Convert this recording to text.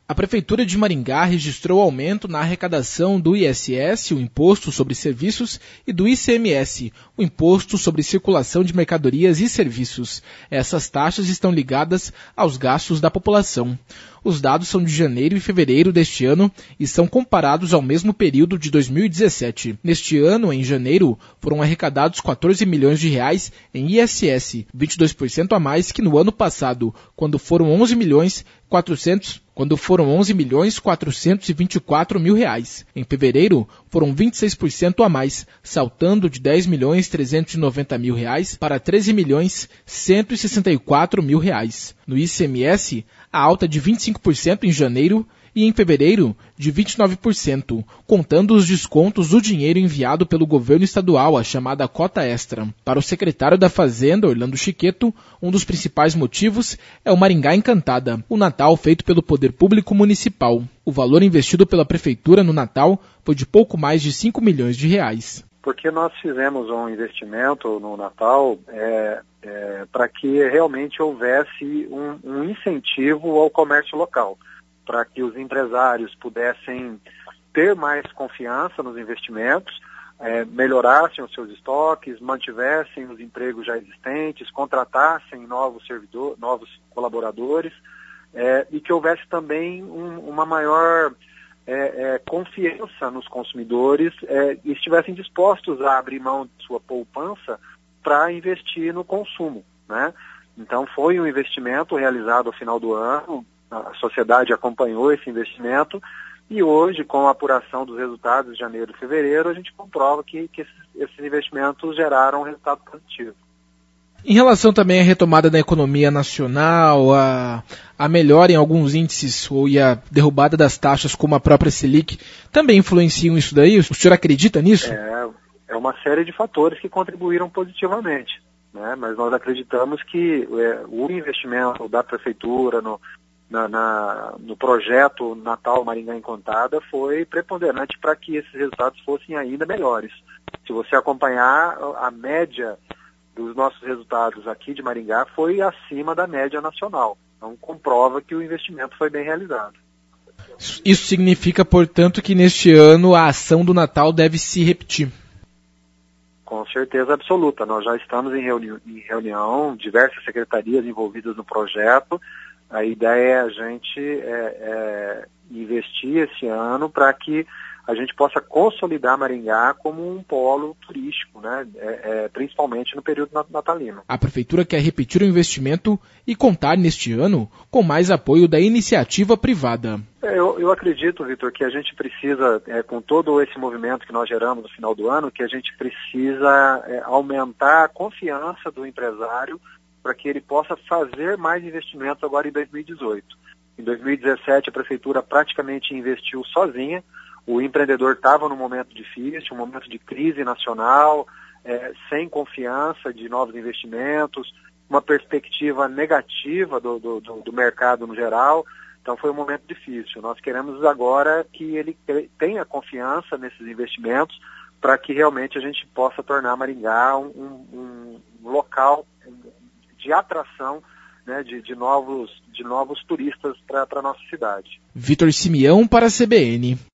A Prefeitura de Maringá registrou aumento na arrecadação do ISS, o Imposto sobre Serviços, e do ICMS, o Imposto sobre Circulação de Mercadorias e Serviços. Essas taxas estão ligadas aos gastos da população. Os dados são de janeiro e fevereiro deste ano e são comparados ao mesmo período de 2017. Neste ano, em janeiro, foram arrecadados R$14 milhões em ISS, 22% a mais que no ano passado, quando foram R$11.424.000. Em fevereiro, foram 26% a mais, saltando de R$10.390.000 para R$13.164.000. No ICMS, a alta de 25% em janeiro e em fevereiro de 29%, contando os descontos do dinheiro enviado pelo governo estadual, a chamada cota extra. Para o secretário da Fazenda, Orlando Chiqueto, um dos principais motivos é o Maringá Encantada, o Natal feito pelo Poder Público Municipal. O valor investido pela Prefeitura no Natal foi de pouco mais de R$5 milhões. Porque nós fizemos um investimento no Natal para que realmente houvesse um incentivo ao comércio local, para que os empresários pudessem ter mais confiança nos investimentos, melhorassem os seus estoques, mantivessem os empregos já existentes, contratassem novos colaboradores, e que houvesse também uma maior confiança nos consumidores e estivessem dispostos a abrir mão de sua poupança para investir no consumo, né? Então foi um investimento realizado ao final do ano, a sociedade acompanhou esse investimento e hoje, com a apuração dos resultados de janeiro e fevereiro, a gente comprova que esses investimentos geraram um resultado positivo. Em relação também à retomada da economia nacional, a melhora em alguns índices e a derrubada das taxas como a própria Selic, também influenciam isso daí? O senhor acredita nisso? É uma série de fatores que contribuíram positivamente, né? Mas nós acreditamos que o investimento da Prefeitura no projeto Natal Maringá Encantada foi preponderante para que esses resultados fossem ainda melhores. Se você acompanhar a média dos nossos resultados aqui de Maringá foi acima da média nacional. Então comprova que o investimento foi bem realizado. Isso significa, portanto, que neste ano a ação do Natal deve se repetir? Com certeza absoluta. Nós já estamos em reunião, diversas secretarias envolvidas no projeto. A ideia é a gente investir esse ano para que a gente possa consolidar Maringá como um polo turístico, né? Principalmente no período natalino. A Prefeitura quer repetir o investimento e contar neste ano com mais apoio da iniciativa privada. Eu acredito, Vitor, que a gente precisa, com todo esse movimento que nós geramos no final do ano, que a gente precisa aumentar a confiança do empresário para que ele possa fazer mais investimentos agora em 2018. Em 2017, a Prefeitura praticamente investiu sozinha. O empreendedor estava num momento difícil, um momento de crise nacional, sem confiança de novos investimentos, uma perspectiva negativa do mercado no geral. Então foi um momento difícil. Nós queremos agora que ele tenha confiança nesses investimentos para que realmente a gente possa tornar Maringá um local de atração, né, de novos turistas para a nossa cidade. Vitor Simeão para a CBN.